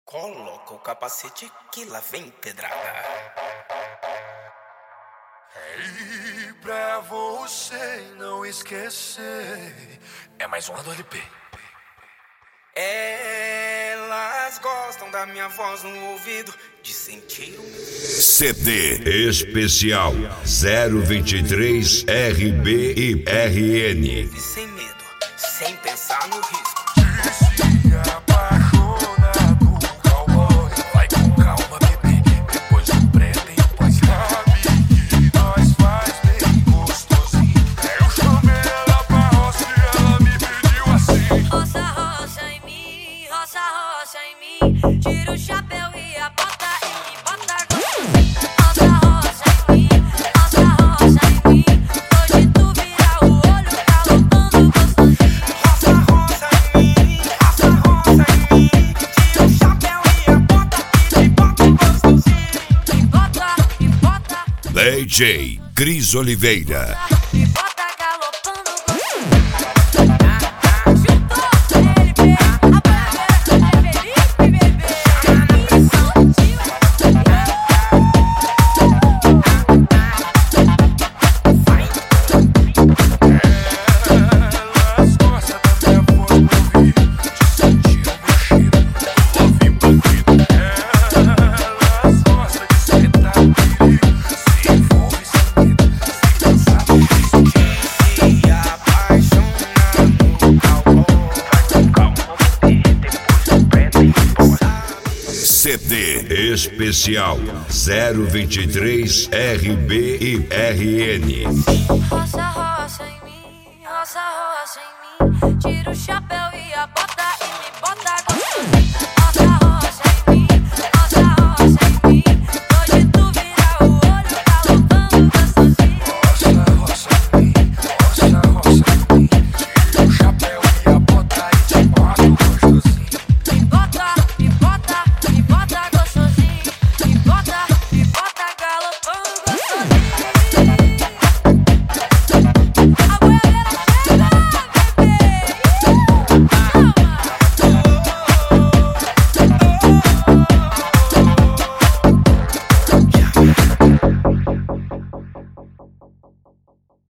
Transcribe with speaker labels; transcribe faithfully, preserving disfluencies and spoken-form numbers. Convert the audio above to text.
Speaker 1: Coloca o capacete que lá vem pedrada.
Speaker 2: E pra você não esquecer, é mais uma do L P.
Speaker 1: Elas gostam da minha voz no ouvido, de sentir o meu
Speaker 3: C D especial zero vinte e três R B e R N.
Speaker 1: e sem medo, sem pensar no risco.
Speaker 2: Se apaixonado, cowboy, vai com calma, bebê. Depois do pré tem o pós-sabe que nós faz bem gostosinho. Eu chamei ela pra roça e ela me pediu assim:
Speaker 4: Roça, roça em mim, roça, roça em mim. Tira o chapéu e a bota e bota gostosinho. Roça, roça em mim, roça, roça em mim. Hoje tu vira o olho galopando gostosinho.
Speaker 1: Roça, roça em mim, roça, roça em mim. Tira o chapéu e a bota e me bota gostosinho.
Speaker 4: E bota, e bota,
Speaker 3: D J Cris Oliveira.
Speaker 4: e bota galopando gostosinho. Juntou L P, a bandeira é Felipe, bebê. E soltinho.
Speaker 2: Elas gostam da minha voz no ouvido, de sentir o meu cheiro, do love bandido. Elas gostam de sentar comigo, se envolve sem medo, sem pensar no risco.
Speaker 1: Se apaixona no cowboy.
Speaker 2: Vai com calma, bebê, depois do pré tem o pós.
Speaker 3: C D especial zero vinte e três R B e R N.
Speaker 4: Roça, roça em mim, roça, roça em mim. Tira o chapéu e a bota